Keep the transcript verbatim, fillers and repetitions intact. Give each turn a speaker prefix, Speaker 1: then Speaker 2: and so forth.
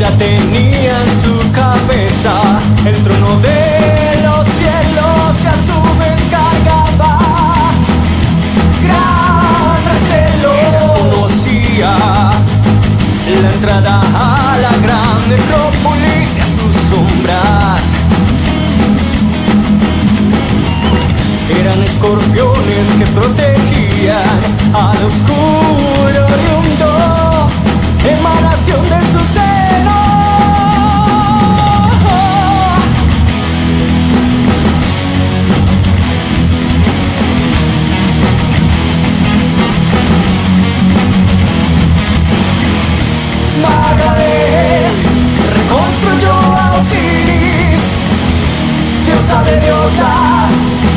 Speaker 1: ya tenía en su cabeza el trono de los cielos y a su vez cargaba gran recelo. Ella conocía la entrada a la gran necrópolis y a sus sombras eran escorpiones que protegían al oscuro oriundo, emanación de su seno. Magades reconstruyó a Osiris, diosa de diosas.